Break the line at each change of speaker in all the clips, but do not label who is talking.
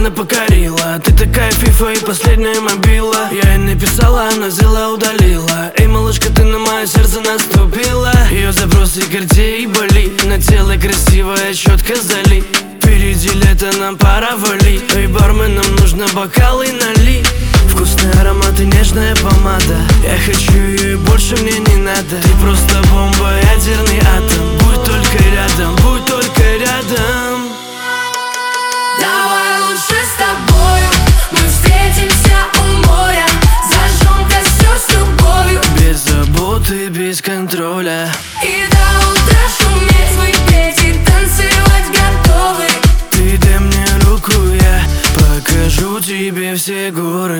экраны покорила. Ты такая фифа и последняя мобила. Я ей написала, она взяла, удалила. Эй, малышка, ты на мое сердце наступила. Ее запросы Cartier и Бали. На тело красивая, четко зали. Впереди лето, нам пора вали. Эй, бармен, нам нужно бокалы налей. Вкусный аромат и нежная помада. Я хочу ее и больше мне не надо. Ты просто бомба, ядерный атом. Будь только рядом, будь только рядом.
Давай лучше с тобою мы встретимся у моря. Зажжем костер с любовью.
Без заботы, без контроля.
И до утра шуметь, мы петь и танцевать готовы.
Ты дай мне руку, я покажу тебе все горы.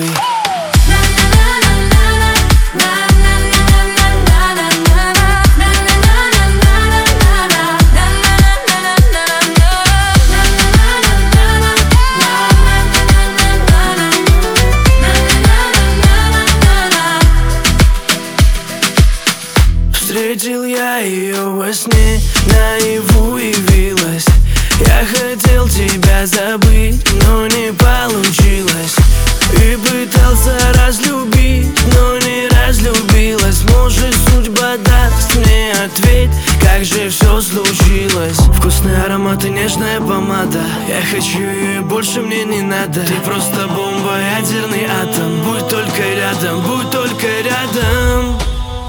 Встретил я ее во сне, наяву явилась. Я хотел тебя забыть, но не получилось. И пытался разлюбить, но не разлюбилась. Может, судьба даст мне ответ, как же все случилось. Вкусный аромат и нежная помада. Я хочу ее и больше мне не надо. Ты просто бомба, ядерный атом. Будь только рядом, будь только рядом.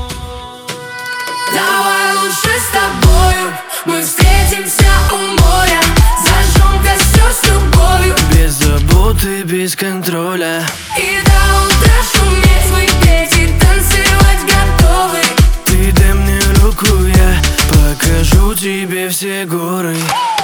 Давай лучше с тобою мы встретимся у моря. Зажжем костер с любовью.
Без заботы, без контроля.
И до утра шуметь, мы петь и танцевать готовы.
Ты дай мне руку, я покажу тебе все горы.